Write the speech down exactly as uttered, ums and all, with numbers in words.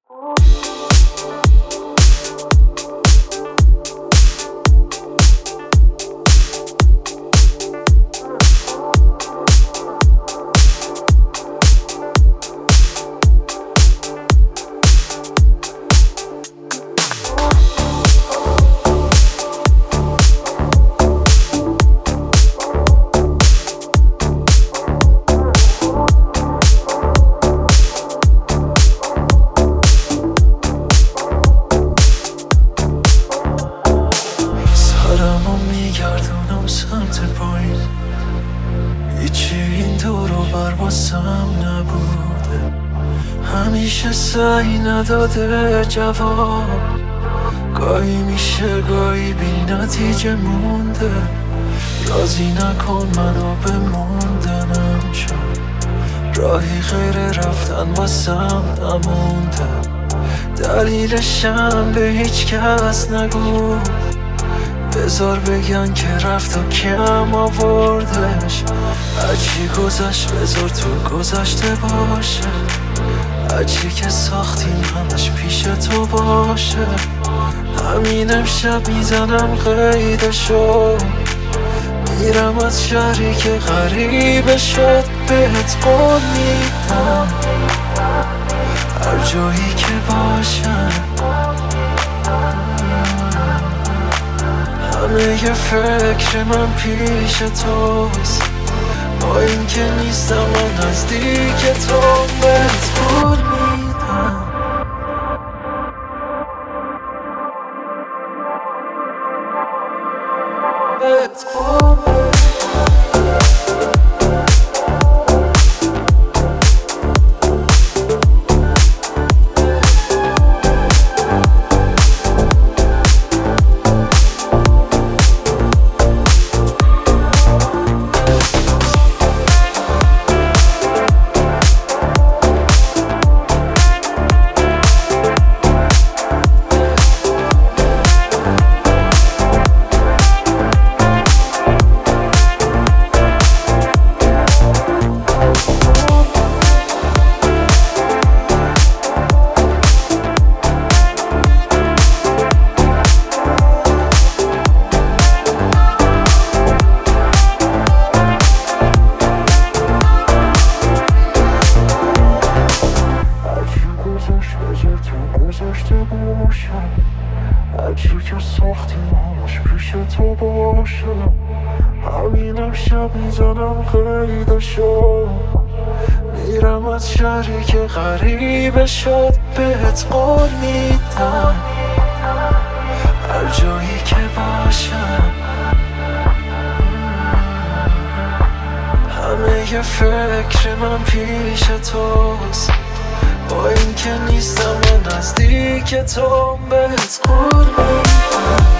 سعی نداده جواب، گاهی میشه گاهی بی نتیجه مونده. راضی نکن منو به موندنم، چون راهی غیر رفتن واسم نمونده. دلیلشم به هیچ کس نگو، بذار بگن که رفت و کم آوردش. هرچی گذشت بذار تو گذشته باشه، هرچی که ساختیم همش پیش تو باشه. همین امشب میزنم قیدشو، میرم از شهری که غریبه شد. بهت قول میدم هر جایی که باشم، همه یه فکر من پیش توست. با این که نیستم من نزدیک تو، بهت قول میدم. بهت قول میدم. هرچی که ساختیم همش پیش تو باشه. همین امشب میزنم قیدشو، میرم از شهری که غریبه شد. بهت قول میدم هر جایی که باشم، همه یه فکر من پیش توست. با این که نیستم من نزدیک تو، بهت قول میدم.